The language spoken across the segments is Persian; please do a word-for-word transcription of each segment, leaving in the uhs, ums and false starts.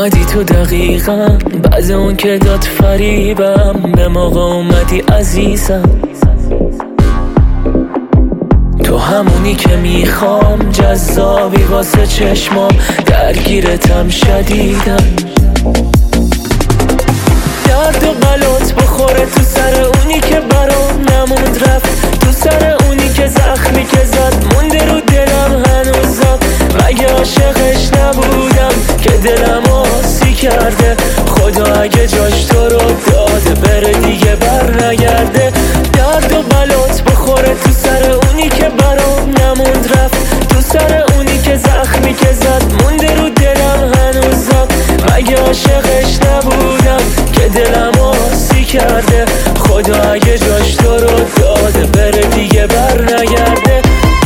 اومدی تو دقیقا بعد اون که داد فریبم، به موقع اومدی عزیزم. تو همونی که میخوام، جذابی واسه چشمام، درگیرتم شدیدم. درد و بلات بخوره تو سر اونی که برام نموند رفت، تو سر اونی که زخمی که زد مونده رو دلم هنوزم. مگه عاشقش نبودم که دلم آسی کرده؟ خدا اگه جاش تو رو داده بره دیگه بر نگرده. درد و بلات بخوره تو سر اونی که برام نموند رفت، تو سر اونی که زخمی که زد مونده رو دلم هنوزم. مگه عاشقش نبودم که دلم آسی کرده؟ خدا اگه جاش تو رو داده بره دیگه بر نگرده.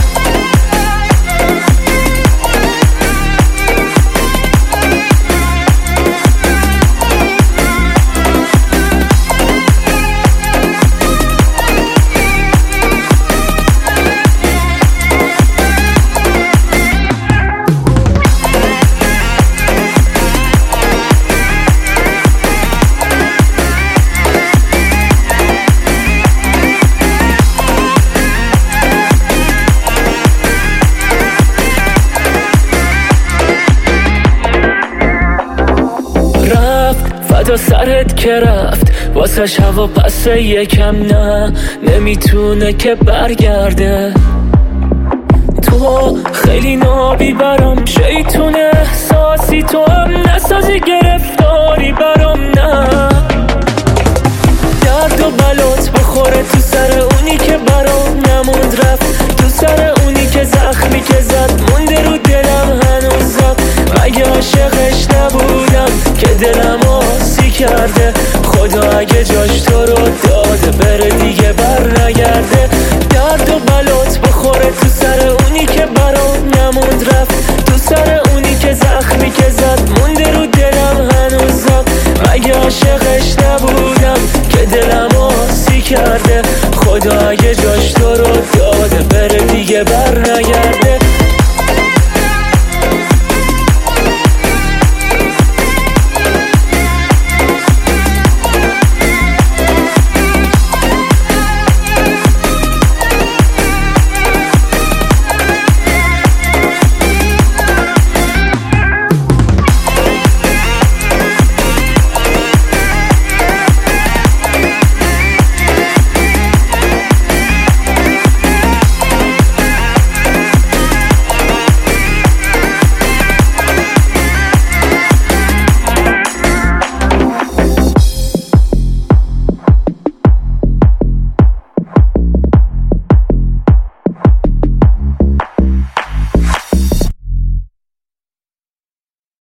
فدا سرت که رفت واسه هوا پس یکم نه نمیتونه که برگرده. تو خیلی نابی برام، شیطون احساسی، تو هم نسازی گرفتاری برام. نه درد و بلات بخوره تو سر اونی که برام نموند رفت، تو سر اونی که زخمی که زد مونده رو دلم هنوزم. مگه عاشقش نبودم که دلم آسی کرده؟ خدا اگه جاش تو رو داده بره دیگه بر نگرده.